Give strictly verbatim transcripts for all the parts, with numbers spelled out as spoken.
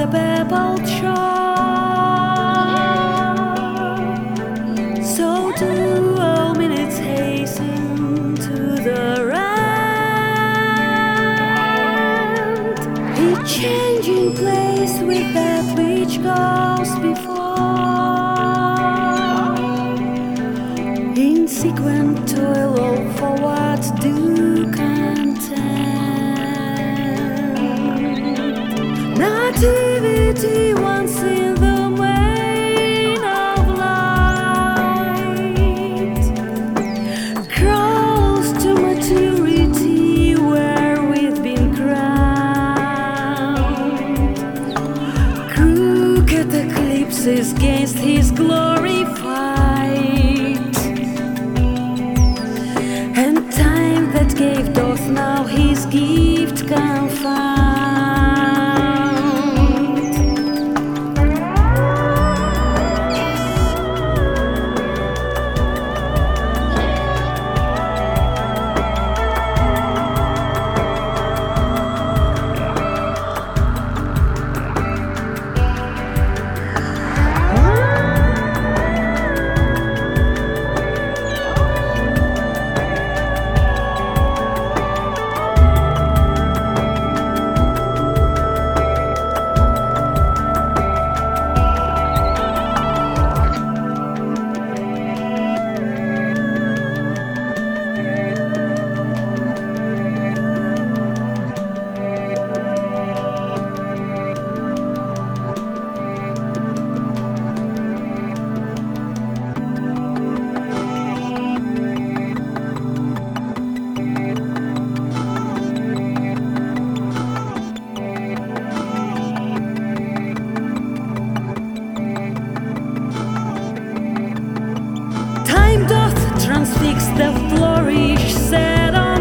unstoppable charm. So do all minutes hasten to the end, each changing place with that which goes before. Insequent toil all forward do contend. Nativity once in the main of light crawls to maturity where we've been crowned. Crooked eclipses against his glory fight, and time that gave doth now his gift confound. Transfix the flourish set on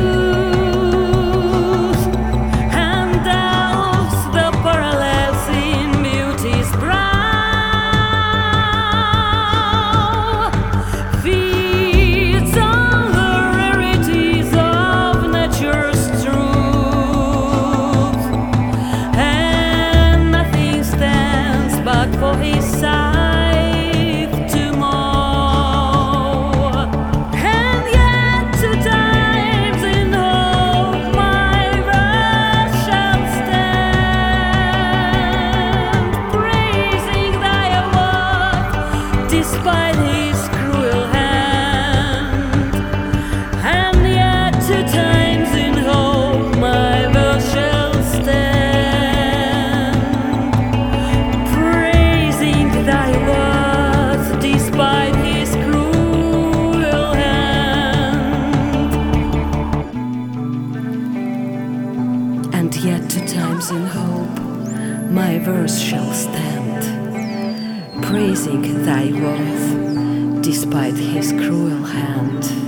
youth, and delves the parallels in beauty's brow, feeds on the rarities of nature's truth, and nothing stands but for his side. Despite his cruel hand, and yet to times in hope my verse shall stand, praising thy worth despite his cruel hand. And yet to times in hope my verse shall stand, praising thy worth despite his cruel hand.